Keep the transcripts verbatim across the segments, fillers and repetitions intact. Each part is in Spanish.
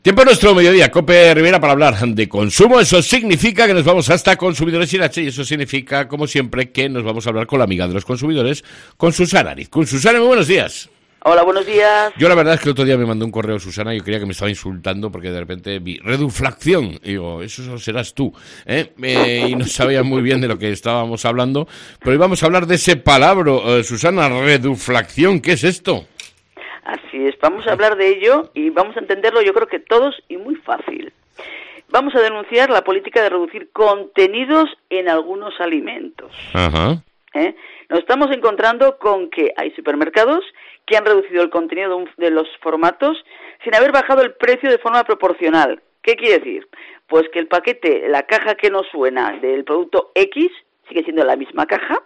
Tiempo nuestro mediodía, Cope Rivera, para hablar de consumo. Eso significa que nos vamos hasta Consumidores Irache y eso significa, como siempre, que nos vamos a hablar con la amiga de los consumidores, con Susana Ariz. Con Susana, muy buenos días. Hola, buenos días. Yo la verdad es que el otro día me mandó un correo Susana y yo creía que me estaba insultando porque de repente vi reduflación. Y digo, eso serás tú, ¿eh? Eh, y no sabía muy bien de lo que estábamos hablando, pero íbamos a hablar de ese palabra, eh, Susana, reduflación. ¿Qué es esto? Así es, vamos a hablar de ello y vamos a entenderlo yo creo que todos y muy fácil. Vamos a denunciar la política de reducir contenidos en algunos alimentos. Ajá. ¿Eh? Nos estamos encontrando con que hay supermercados que han reducido el contenido de, un, de los formatos sin haber bajado el precio de forma proporcional. ¿Qué quiere decir? Pues que el paquete, la caja que nos suena del producto X sigue siendo la misma caja,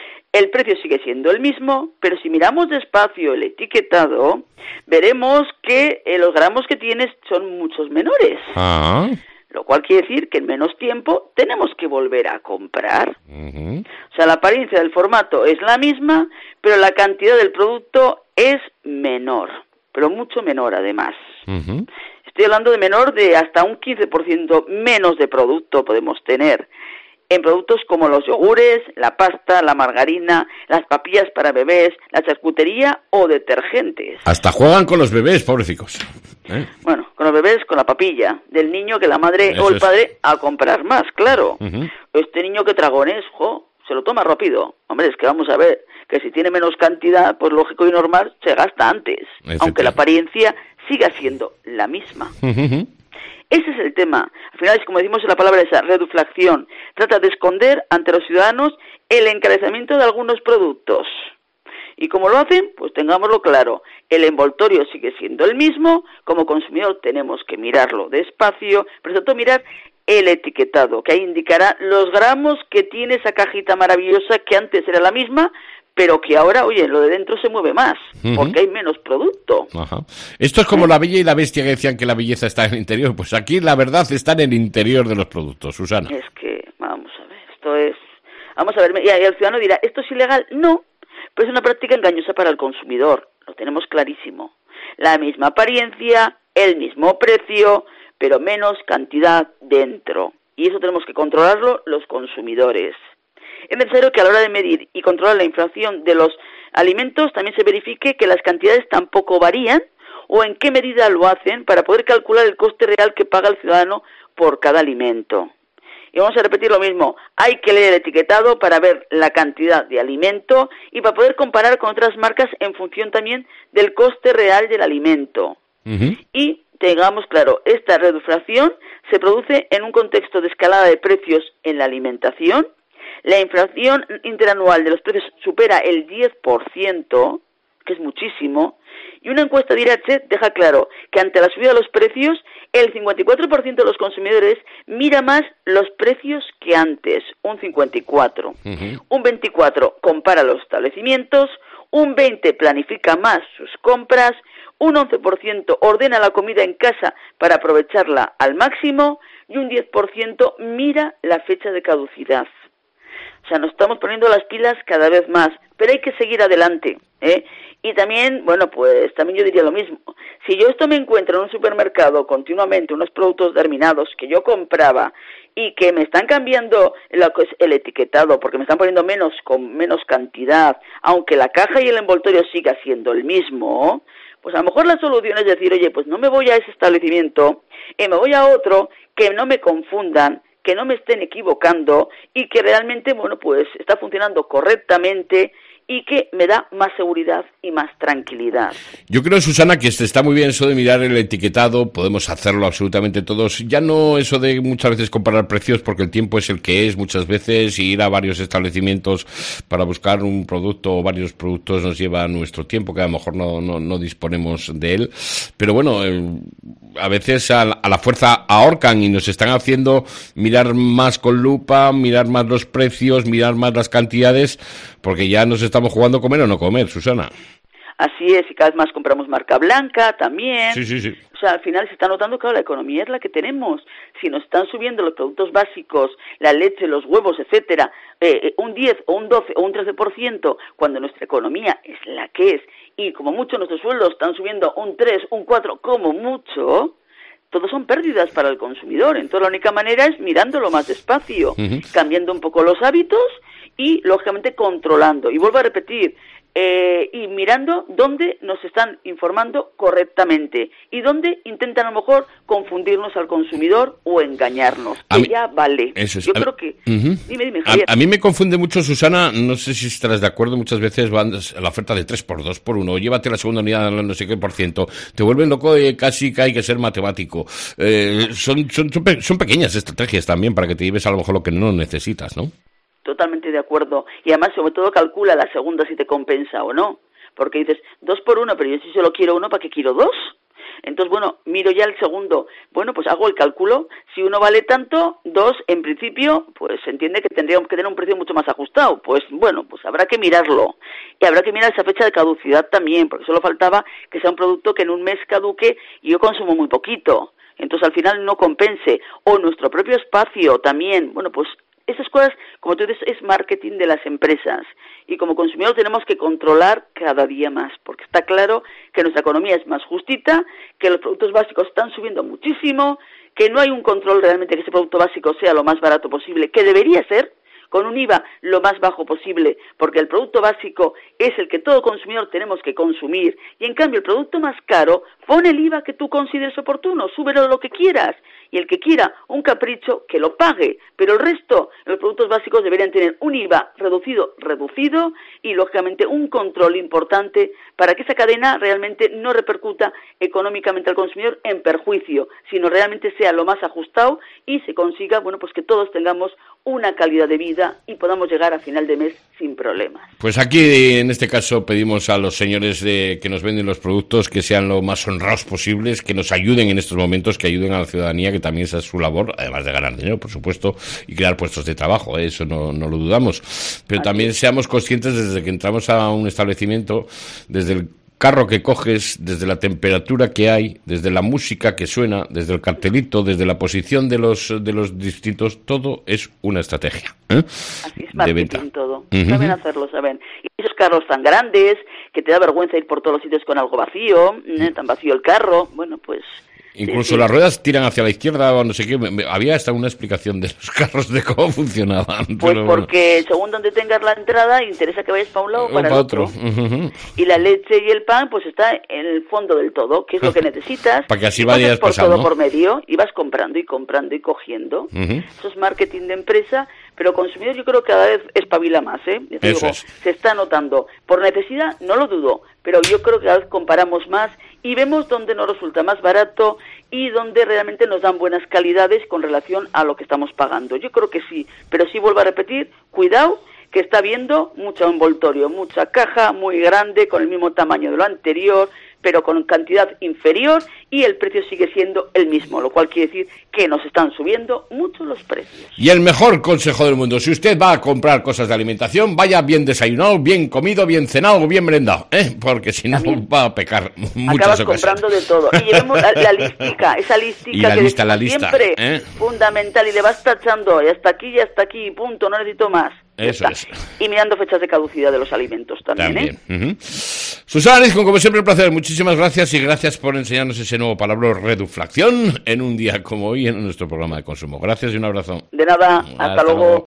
el precio sigue siendo el mismo, pero si miramos despacio el etiquetado, veremos que eh, los gramos que tienes son muchos menores. Ah. Lo cual quiere decir que en menos tiempo tenemos que volver a comprar. Uh-huh. O sea, la apariencia del formato es la misma, pero la cantidad del producto es menor, pero mucho menor además. Uh-huh. Estoy hablando de menor de hasta un quince por ciento menos de producto podemos tener en productos como los yogures, la pasta, la margarina, las papillas para bebés, la charcutería o detergentes. Hasta juegan con los bebés, pobrecicos. ¿Eh? Bueno, con los bebés, con la papilla del niño que la madre Eso o el es. padre a comprar más, claro. Uh-huh. Este niño que tragones, jo, se lo toma rápido. Hombre, es que vamos a ver, que si tiene menos cantidad, pues lógico y normal, se gasta antes. Aunque la apariencia siga siendo la misma. Uh-huh. Ese es el tema. Al final, es como decimos en la palabra esa, reduflación. Trata de esconder ante los ciudadanos el encarecimiento de algunos productos. ¿Y cómo lo hacen? Pues tengámoslo claro. El envoltorio sigue siendo el mismo. Como consumidor tenemos que mirarlo despacio, pero sobre todo mirar el etiquetado, que ahí indicará los gramos que tiene esa cajita maravillosa que antes era la misma, pero que ahora, oye, lo de dentro se mueve más, uh-huh. porque hay menos producto. Ajá. Esto es como ¿Eh? La Bella y la Bestia, que decían que la belleza está en el interior. Pues aquí la verdad está en el interior de los productos, Susana. Es que, vamos a ver, esto es... Vamos a ver, y el ciudadano dirá, ¿esto es ilegal? No, pero es una práctica engañosa para el consumidor, lo tenemos clarísimo. La misma apariencia, el mismo precio, pero menos cantidad dentro. Y eso tenemos que controlarlo los consumidores. Es necesario que a la hora de medir y controlar la inflación de los alimentos también se verifique que las cantidades tampoco varían o en qué medida lo hacen para poder calcular el coste real que paga el ciudadano por cada alimento. Y vamos a repetir lo mismo, hay que leer el etiquetado para ver la cantidad de alimento y para poder comparar con otras marcas en función también del coste real del alimento. Uh-huh. Y tengamos claro, esta reduflación se produce en un contexto de escalada de precios en la alimentación. La inflación interanual de los precios supera el diez por ciento, que es muchísimo, y una encuesta de Irache deja claro que ante la subida de los precios, el cincuenta y cuatro por ciento de los consumidores mira más los precios que antes, un cincuenta y cuatro por ciento. Uh-huh. Un veinticuatro por ciento compara los establecimientos, un veinte por ciento planifica más sus compras, un once por ciento ordena la comida en casa para aprovecharla al máximo y un diez por ciento mira la fecha de caducidad. O sea, nos estamos poniendo las pilas cada vez más, pero hay que seguir adelante, ¿eh? Y también, bueno, pues también yo diría lo mismo. Si yo esto me encuentro en un supermercado continuamente, unos productos terminados que yo compraba y que me están cambiando lo que es el etiquetado, porque me están poniendo menos con menos cantidad, aunque la caja y el envoltorio siga siendo el mismo, pues a lo mejor la solución es decir, oye, pues no me voy a ese establecimiento, y me voy a otro, que no me confundan, que no me estén equivocando y que realmente, bueno, pues está funcionando correctamente y que me da más seguridad y más tranquilidad. Yo creo, Susana, que está muy bien eso de mirar el etiquetado, podemos hacerlo absolutamente todos, ya no eso de muchas veces comparar precios porque el tiempo es el que es muchas veces y ir a varios establecimientos para buscar un producto o varios productos nos lleva nuestro tiempo, que a lo mejor no, no, no disponemos de él, pero bueno, eh, a veces a la, a la fuerza ahorcan y nos están haciendo mirar más con lupa, mirar más los precios, mirar más las cantidades, porque ya nos estamos jugando comer o no comer, Susana. Así es, y cada vez más compramos marca blanca también. Sí, sí, sí. O sea, al final se está notando que claro, la economía es la que tenemos. Si nos están subiendo los productos básicos, la leche, los huevos, etcétera, eh, un diez o un doce o un trece por ciento, cuando nuestra economía es la que es, y como mucho nuestros sueldos están subiendo un tres, un cuatro, como mucho, todo son pérdidas para el consumidor. Entonces la única manera es mirándolo más despacio, uh-huh. cambiando un poco los hábitos y, lógicamente, controlando. Y vuelvo a repetir, eh, y mirando dónde nos están informando correctamente y dónde intentan a lo mejor confundirnos al consumidor o engañarnos. A que mí, ya vale. Eso es. Yo a creo que... Uh-huh. Dime, dime, Javier. A, a mí me confunde mucho, Susana, no sé si estarás de acuerdo, muchas veces van a la oferta de tres por dos por uno, llévate la segunda unidad no sé qué por ciento, te vuelven loco y casi que hay que ser matemático. Eh, son, son, son, pe- son pequeñas estrategias también para que te lleves a lo mejor lo que no necesitas, ¿no? Totalmente de acuerdo. Y además, sobre todo, calcula la segunda si te compensa o no. Porque dices, dos por uno, pero yo si solo quiero uno, ¿para qué quiero dos? Entonces, bueno, miro ya el segundo. Bueno, pues hago el cálculo. Si uno vale tanto, dos, en principio, pues se entiende que tendríamos que tener un precio mucho más ajustado. Pues, bueno, pues habrá que mirarlo. Y habrá que mirar esa fecha de caducidad también, porque solo faltaba que sea un producto que en un mes caduque y yo consumo muy poquito. Entonces, al final no compense. O nuestro propio espacio también. Bueno, pues esas cosas, como tú dices, es marketing de las empresas. Y como consumidor tenemos que controlar cada día más, porque está claro que nuestra economía es más justita, que los productos básicos están subiendo muchísimo, que no hay un control realmente que ese producto básico sea lo más barato posible, que debería ser, con un I V A lo más bajo posible, porque el producto básico es el que todo consumidor tenemos que consumir, y en cambio el producto más caro, pone el I V A que tú consideres oportuno, súbelo lo que quieras, y el que quiera un capricho, que lo pague, pero el resto, los productos básicos deberían tener un I V A reducido, reducido, y lógicamente un control importante para que esa cadena realmente no repercuta económicamente al consumidor en perjuicio, sino realmente sea lo más ajustado y se consiga, bueno, pues que todos tengamos una calidad de vida y podamos llegar a final de mes sin problemas. Pues aquí, en este caso, pedimos a los señores de, que nos venden los productos que sean lo más honrados posibles, que nos ayuden en estos momentos, que ayuden a la ciudadanía, que también esa es su labor, además de ganar dinero, por supuesto, y crear puestos de trabajo, ¿eh? Eso no, no lo dudamos. Pero Así también seamos conscientes desde que entramos a un establecimiento, desde el carro que coges, desde la temperatura que hay, desde la música que suena, desde el cartelito, desde la posición de los de los distintos, todo es una estrategia, ¿eh? Así es, marketing todo. Uh-huh. Saben hacerlo, saben. Y esos carros tan grandes, que te da vergüenza ir por todos los sitios con algo vacío, ¿eh? Tan vacío el carro, bueno, pues... Incluso sí, sí. Las ruedas tiran hacia la izquierda o no sé qué. Había hasta una explicación de los carros de cómo funcionaban. Pues pero porque bueno. Según donde tengas la entrada, interesa que vayas para un lado o para, para el otro. otro. Uh-huh. Y la leche y el pan, pues está en el fondo del todo, que es lo que necesitas. Para que así vayas por pasando, todo ¿no? por medio y vas comprando y comprando y cogiendo. Uh-huh. Eso es marketing de empresa, pero consumidor yo creo que cada vez espabila más, ¿eh? Eso digo, es. Se está notando. Por necesidad, no lo dudo, pero yo creo que cada vez comparamos más y vemos dónde nos resulta más barato y dónde realmente nos dan buenas calidades con relación a lo que estamos pagando. Yo creo que sí, pero sí vuelvo a repetir, cuidado, que está viendo mucho envoltorio, mucha caja muy grande con el mismo tamaño de lo anterior, pero con cantidad inferior y el precio sigue siendo el mismo, lo cual quiere decir que nos están subiendo mucho los precios. Y el mejor consejo del mundo, si usted va a comprar cosas de alimentación, vaya bien desayunado, bien comido, bien cenado, bien merendado, ¿eh? Porque si no También. va a pecar muchas Acabas ocasiones. comprando de todo. Y llevemos la, la lística, esa lística y la que lista, la lista, siempre ¿eh? fundamental y le vas tachando y hasta aquí y hasta aquí, punto, no necesito más. Eso es. Y mirando fechas de caducidad de los alimentos también, también. ¿eh? Uh-huh. Susana Lizcón, como siempre, un placer. Muchísimas gracias y gracias por enseñarnos ese nuevo palabra, reduflación, en un día como hoy en nuestro programa de consumo. Gracias y un abrazo. De nada, hasta, hasta luego. luego.